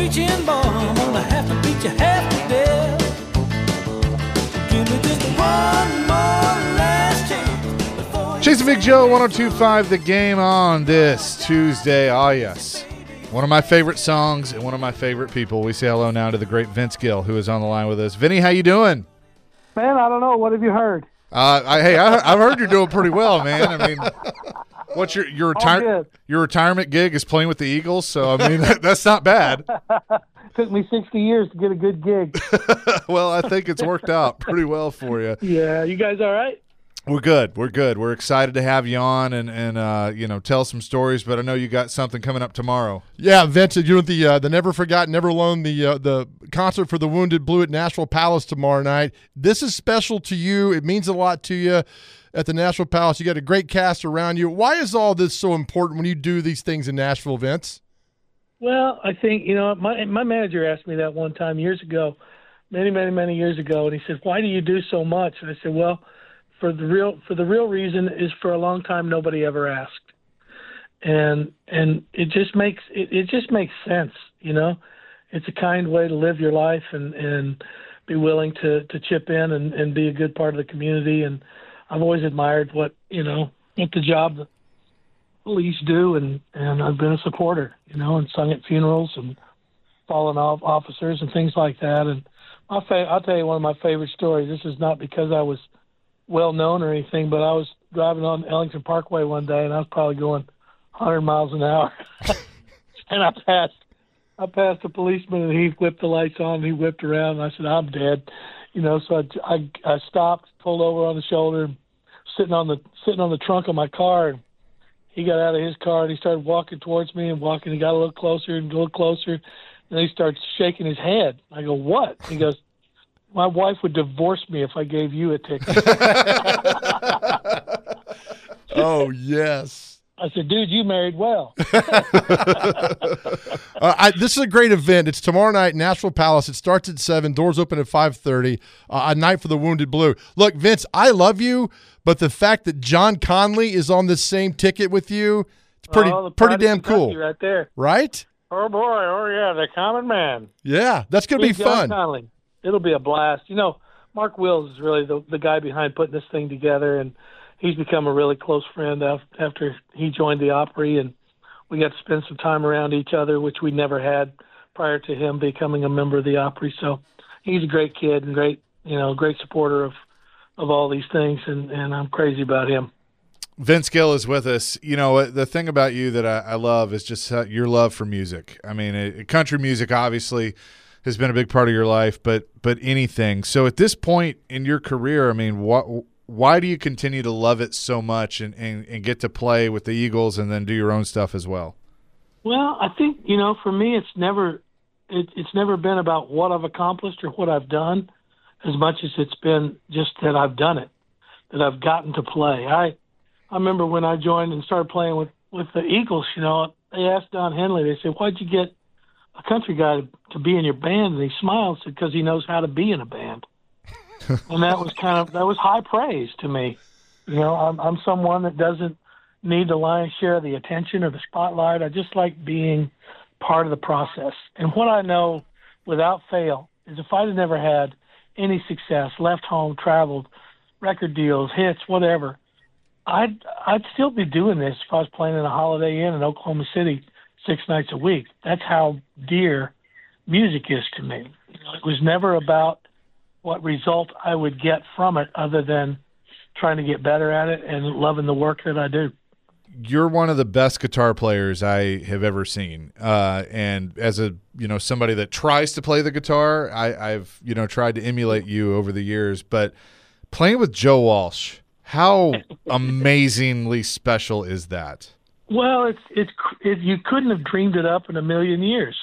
preaching bomb, I'm gonna have to beat you half to death. Give me just one more last chance before Jason Big Joe, 102.5 The Game on this Tuesday. Ah, yes. One of my favorite songs and one of my favorite people. We say hello now to the great Vince Gill, who is on the line with us. Vinny, how you doing? Man, I don't know. What have you heard? I've heard you're doing pretty well, man. I mean, what's your retirement gig is playing with the Eagles, so I mean that's not bad. Took me 60 years to get a good gig. Well, I think it's worked out pretty well for you. Yeah, you guys all right? We're good. We're excited to have you on and tell some stories. But I know you got something coming up tomorrow. Yeah, Vince, you're doing the Never Forgotten, Never Alone, the concert for the Wounded Blue at Nashville Palace tomorrow night. This is special to you. It means a lot to you at the Nashville Palace. You got a great cast around you. Why is all this so important when you do these things in Nashville, Vince? Well, I think my manager asked me that one time years ago, many years ago, and he said, "Why do you do so much?" And I said, "Well, for the real reason is for a long time nobody ever asked, and it just makes sense, you know. It's a kind way to live your life and be willing to chip in and be a good part of the community. And I've always admired what the job the police do, and I've been a supporter, and sung at funerals and fallen off officers and things like that. And I'll tell you one of my favorite stories. This is not because I was well known or anything, but I was driving on Ellington Parkway one day, and I was probably going 100 miles an hour, and I passed a policeman, and he whipped the lights on, and he whipped around, and I said, "I'm dead," So I stopped, pulled over on the shoulder, sitting on the trunk of my car, and he got out of his car and he started walking towards me and walking. He got a little closer and a little closer, and then he started shaking his head. I go, "What?" He goes, "My wife would divorce me if I gave you a ticket." Oh, yes. I said, "Dude, you married well." This is a great event. It's tomorrow night, Nashville Palace. It starts at 7. Doors open at 5:30. A night for the Wounded Blue. Look, Vince, I love you, but the fact that John Conley is on the same ticket with you, it's pretty damn cool. Right there. Right? Oh, boy. Oh, yeah, the common man. Yeah, that's going to be John fun. Conley. It'll be a blast. Mark Wills is really the guy behind putting this thing together, and he's become a really close friend after he joined the Opry, and we got to spend some time around each other, which we never had prior to him becoming a member of the Opry. So he's a great kid and great supporter of all these things, and I'm crazy about him. Vince Gill is with us. The thing about you that I love is just your love for music. I mean, country music obviously has been a big part of your life, but anything. So at this point in your career, I mean, why do you continue to love it so much and get to play with the Eagles and then do your own stuff as well? Well, I think, for me, it's never been about what I've accomplished or what I've done as much as it's been just that I've done it, that I've gotten to play. I remember when I joined and started playing with the Eagles, they asked Don Henley, they said, "Why'd you get a country guy to be in your band?" And he smiled and said, "Because he knows how to be in a band." And that was high praise to me. I'm someone that doesn't need the lion's share of the attention or the spotlight. I just like being part of the process. And what I know without fail is if I'd have never had any success, left home, traveled, record deals, hits, whatever, I'd still be doing this if I was playing in a Holiday Inn in Oklahoma City 6 nights a week. That's how dear music is to me. It was never about what result I would get from it other than trying to get better at it and loving the work that I do. You're one of the best guitar players I have ever seen. And as somebody that tries to play the guitar, I've tried to emulate you over the years, but playing with Joe Walsh, how amazingly special is that? Well, it's you couldn't have dreamed it up in a million years.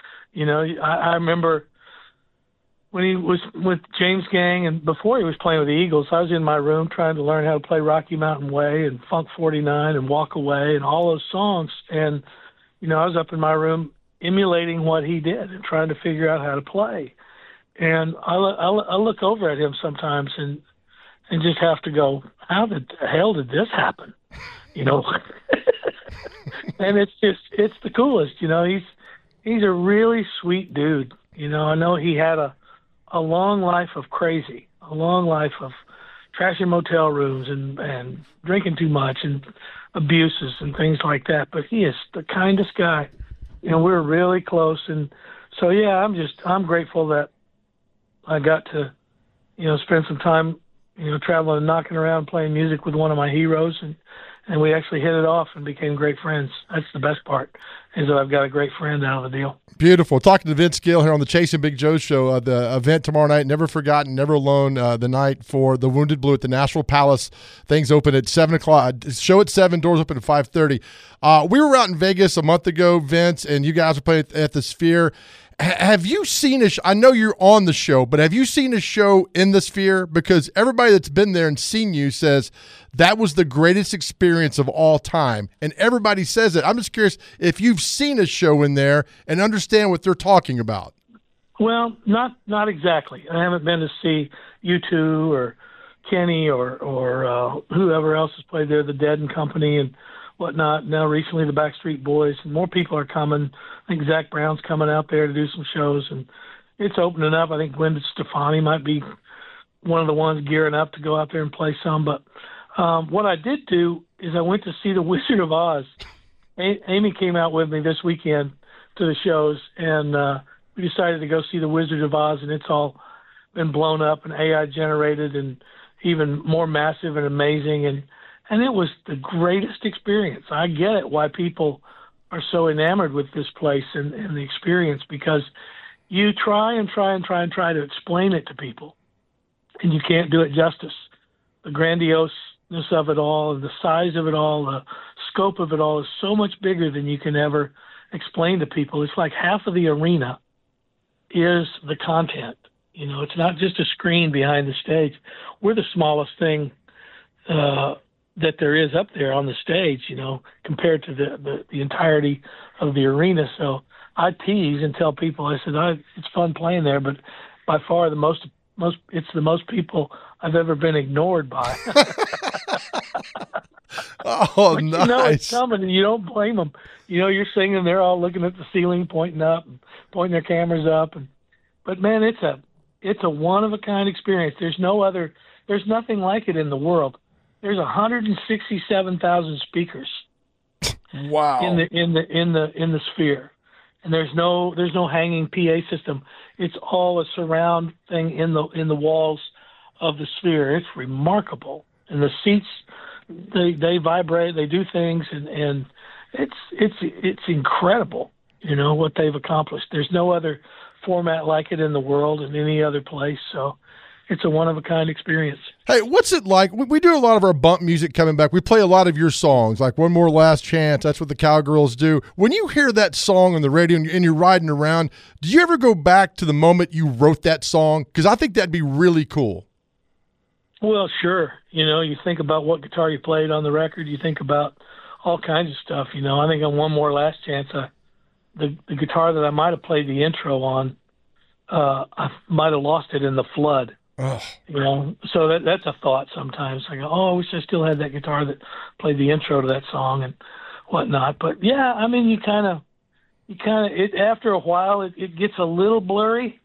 I remember when he was with James Gang and before he was playing with the Eagles, I was in my room trying to learn how to play Rocky Mountain Way and Funk 49 and Walk Away and all those songs. And, I was up in my room emulating what he did and trying to figure out how to play. And I look over at him sometimes and just have to go, how the hell did this happen? And it's the coolest, he's a really sweet dude. You know, I know he had a long life of crazy, a long life of trashing motel rooms and drinking too much and abuses and things like that. But he is the kindest guy. You know, we're really close. And so, yeah, I'm grateful that I got to, you know, spend some time, you know, traveling and knocking around playing music with one of my heroes. And we actually hit it off and became great friends. That's the best part, is that I've got a great friend out of the deal. Beautiful. Talking to Vince Gill here on the Chasing Big Joe show. The event tomorrow night, Never Forgotten, Never Alone, the night for the Wounded Blue at the Nashville Palace. Things open at 7 o'clock. Show at 7, doors open at 5:30. We were out in Vegas a month ago, Vince, and you guys were playing at the Sphere. Have you seen I know you're on the show, but have you seen a show in the Sphere? Because everybody that's been there and seen you says that was the greatest experience of all time. And everybody says it. I'm just curious if you've seen a show in there and understand what they're talking about. Well, not exactly. I haven't been to see U2 or Kenny or whoever else has played there, the Dead and Company and whatnot. Now recently the Backstreet Boys, and more people are coming. I think Zach Brown's coming out there to do some shows, and it's opening up. I think Gwen Stefani might be one of the ones gearing up to go out there and play some. But what I did do is I went to see The Wizard of Oz. Amy came out with me this weekend to the shows, and we decided to go see The Wizard of Oz, and it's all been blown up and AI generated and even more massive and amazing. And it was the greatest experience. I get it why people are so enamored with this place and the experience, because you try to explain it to people, and you can't do it justice. The grandioseness of it all, the size of it all, the scope of it all is so much bigger than you can ever explain to people. It's like half of the arena is the content. You know, it's not just a screen behind the stage. We're the smallest thing that there is up there on the stage, you know, compared to the entirety of the arena. So I tease and tell people, I said, it's fun playing there, but by far it's the most people I've ever been ignored by. Oh, nice. You know it's coming, and you don't blame them. You know, you're singing, they're all looking at the ceiling, pointing up, and pointing their cameras up. But man, it's a one-of-a-kind experience. There's nothing like it in the world. There's 167,000 speakers. Wow. In the Sphere, and there's no hanging PA system. It's all a surround thing in the walls of the Sphere. It's remarkable, and the seats they vibrate, they do things, and it's incredible. You know what they've accomplished. There's no other format like it in the world in any other place. So it's a one-of-a-kind experience. Hey, what's it like? We do a lot of our bump music coming back. We play a lot of your songs, like One More Last Chance. That's what the Cowgirls do. When you hear that song on the radio and you're riding around, do you ever go back to the moment you wrote that song? Because I think that'd be really cool. Well, sure. You know, you think about what guitar you played on the record. You think about all kinds of stuff. You know, I think on One More Last Chance, the guitar that I might have played the intro on, I might have lost it in the flood. Oh. You know, so that's a thought sometimes. I go, I wish I still had that guitar that played the intro to that song and whatnot. But yeah, I mean, you kind of, after a while, it gets a little blurry.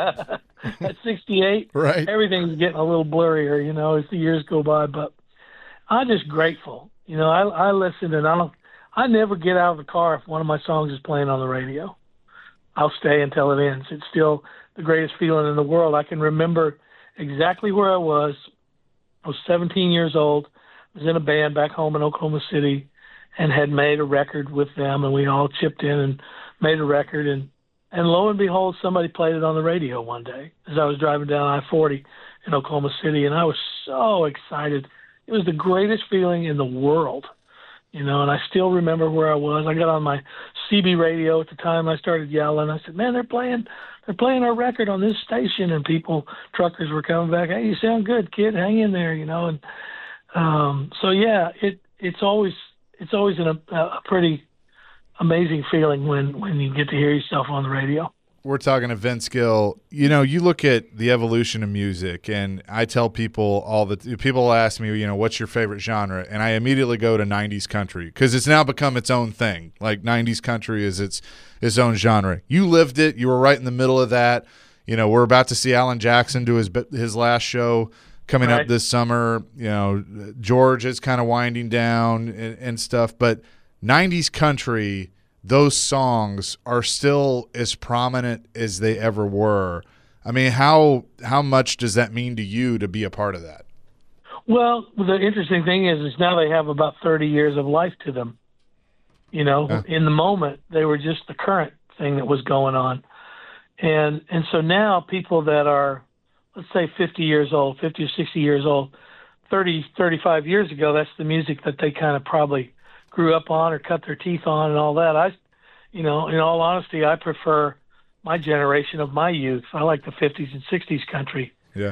At 68, right? Everything's getting a little blurrier, you know, as the years go by. But I'm just grateful. You know, I listen, and I never get out of the car if one of my songs is playing on the radio. I'll stay until it ends. It's still the greatest feeling in the world. I can remember exactly where I was. I was 17 years old. I was in a band back home in Oklahoma City and had made a record with them, and we all chipped in and made a record. And lo and behold, somebody played it on the radio one day as I was driving down I-40 in Oklahoma City, and I was so excited. It was the greatest feeling in the world, you know, and I still remember where I was. I got on my CB radio at the time. I started yelling. I said, man, they're playing our record on this station, and truckers were coming back. Hey, you sound good, kid. Hang in there, you know. And so yeah, it's always a pretty amazing feeling when you get to hear yourself on the radio. we're talking to Vince Gill. You know, you look at the evolution of music, and I tell people people ask me, you know, what's your favorite genre? And I immediately go to 90s country because it's now become its own thing. Like 90s country is its own genre. You lived it. You were right in the middle of that. You know, we're about to see Alan Jackson do his last show coming up this summer. You know, George is kind of winding down and stuff. But 90s country, those songs are still as prominent as they ever were. I mean, how much does that mean to you to be a part of that? Well, the interesting thing is now they have about 30 years of life to them. You know, in the moment, they were just the current thing that was going on. And so now people that are, let's say 50 or 60 years old, 30, 35 years ago, that's the music that they kind of probably grew up on or cut their teeth on and all that. In all honesty, I prefer my generation of my youth. I like the 50s and 60s country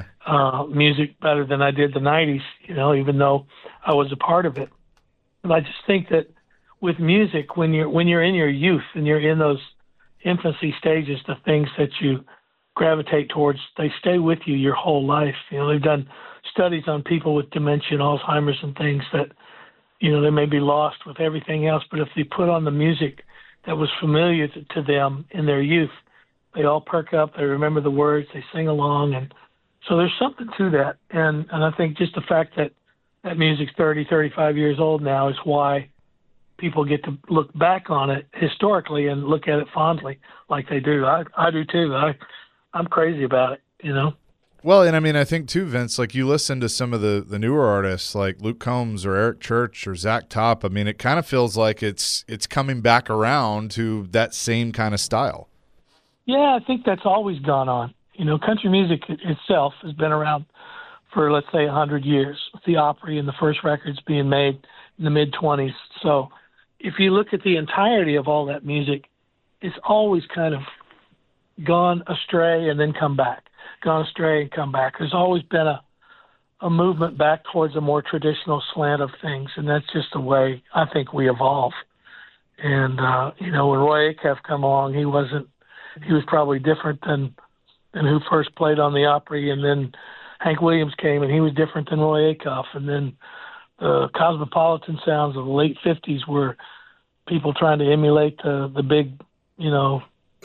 music better than I did the 90s, you know, even though I was a part of it. And I just think that with music, when you're in your youth and you're in those infancy stages, the things that you gravitate towards, they stay with you your whole life. You know, they've done studies on people with dementia and Alzheimer's and things that, you know, they may be lost with everything else, but if they put on the music that was familiar to them in their youth, they all perk up, they remember the words, they sing along, and so there's something to that. And I think just the fact that that music's 30, 35 years old now is why people get to look back on it historically and look at it fondly like they do. I do too. I'm crazy about it, you know? Well, and I mean, I think too, Vince, like you listen to some of the newer artists like Luke Combs or Eric Church or Zach Top. I mean, it kind of feels like it's coming back around to that same kind of style. Yeah, I think that's always gone on. You know, country music itself has been around for, let's say, 100 years, with the Opry and the first records being made in the mid-20s. So if you look at the entirety of all that music, it's always kind of gone astray and then come back, gone astray and come back. There's always been a movement back towards a more traditional slant of things, and that's just the way I think we evolve. And, you know, when Roy Acuff come along, he was probably different than who first played on the Opry, and then Hank Williams came, and he was different than Roy Acuff, and then the cosmopolitan sounds of the late 50s were people trying to emulate the big, you know,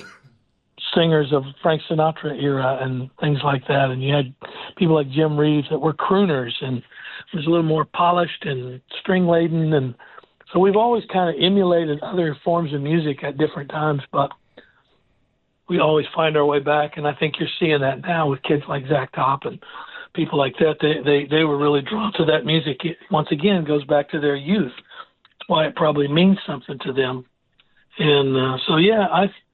singers of Frank Sinatra era and things like that. And you had people like Jim Reeves that were crooners, and it was a little more polished and string laden. And so we've always kind of emulated other forms of music at different times, but we always find our way back. And I think you're seeing that now with kids like Zach Top and people like that. They were really drawn to that music. It, once again, goes back to their youth. That's why it probably means something to them. And so, yeah,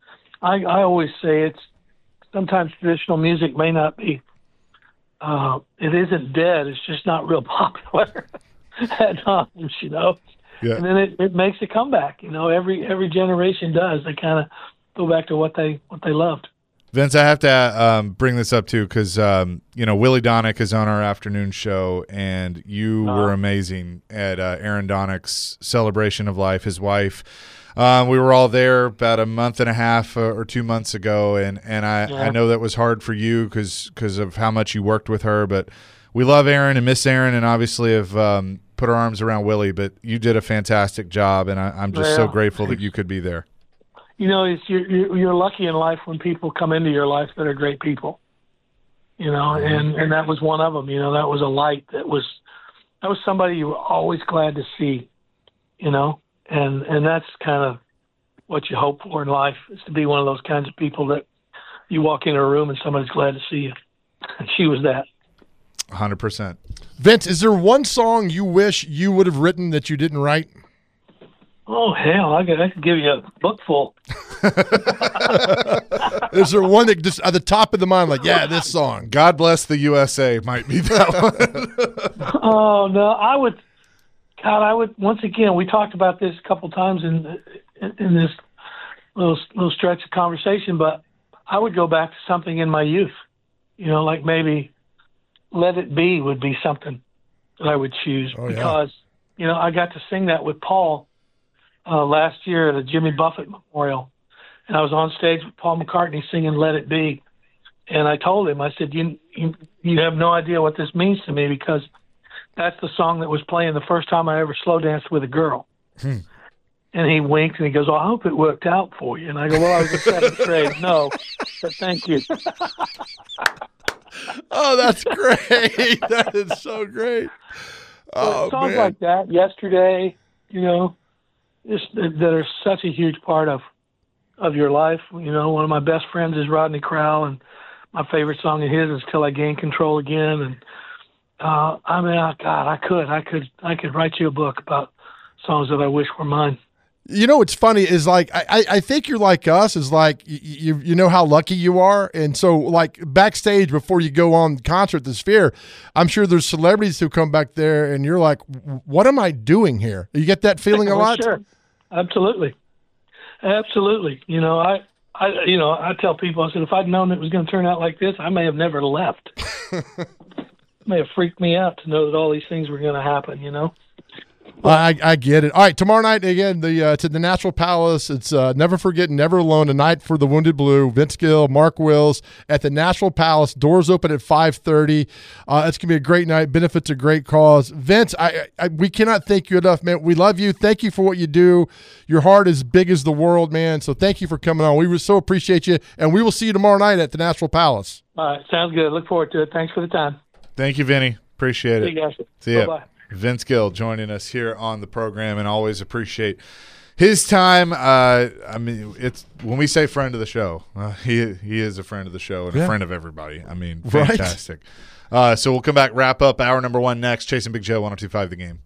I always say it's sometimes traditional music may not be, it isn't dead. It's just not real popular at times, you know. Yeah. And then it makes a comeback. You know, every generation does. They kind of go back to what they loved. Vince, I have to bring this up too because you know, Willie Donick is on our afternoon show, and you were amazing at Aaron Donick's celebration of life. His wife. We were all there about a month and a half or 2 months ago, and I know that was hard for you because of how much you worked with her. But we love Aaron and miss Aaron, and obviously have put our arms around Willie. But you did a fantastic job, and I'm just so grateful that you could be there. You know, you're lucky in life when people come into your life that are great people. You know, and that was one of them. You know, that was a light. That was somebody you were always glad to see. You know. And that's kind of what you hope for in life, is to be one of those kinds of people that you walk in a room and somebody's glad to see you. She was that. 100%. Vince, is there one song you wish you would have written that you didn't write? Oh, hell, I could give you a book full. Is there one that just at the top of the mind, like, yeah, this song? God Bless the USA might be that one. Oh, no, I would – God, I would, once again, we talked about this a couple times in this little stretch of conversation, but I would go back to something in my youth. You know, like maybe Let It Be would be something that I would choose because, you know, I got to sing that with Paul last year at a Jimmy Buffett Memorial. and I was on stage with Paul McCartney singing "Let It Be," and I told him, I said, "You have no idea what this means to me, because that's the song that was playing the first time I ever slow danced with a girl." And he winked and he goes, "Oh, I hope it worked out for you." And I go, "Well, I was in seventh grade." "No, but thank you." Oh, that's great. That is so great. Oh, songs man. like that, "Yesterday," that are such a huge part of your life. One of my best friends is Rodney Crowell, and my favorite song of his is "Till I Gain Control Again." And God, I could write you a book about songs that I wish were mine. What's funny is, like, I think you're like us, is like you know how lucky you are. And so, like, backstage before you go on concert, the Sphere, I'm sure there's celebrities who come back there and you're like, what am I doing here? You get that feeling a lot? Sure. Absolutely. I tell people, I said, if I'd known it was going to turn out like this, I may have never left. It may have freaked me out to know that all these things were going to happen, I get it. All right, tomorrow night again, to the National Palace. It's Never Forget, Never Alone, a night for the Wounded Blue. Vince Gill, Mark Wills at the National Palace. Doors open at 5:30. It's gonna be a great night. Benefits a great cause. Vince, we cannot thank you enough, man. We love you. Thank you for what you do. Your heart is big as the world, man. So thank you for coming on. We so appreciate you, and we will see you tomorrow night at the National Palace. All right, sounds good. Look forward to it. Thanks for the time. Thank you, Vinny. Appreciate it. See you guys. See ya. Bye-bye. Vince Gill joining us here on the program, and always appreciate his time. It's when we say friend of the show, he is a friend of the show and a friend of everybody. Fantastic. So we'll come back, wrap up hour number 1 next. Chasing Big Joe, 102.5 The Game.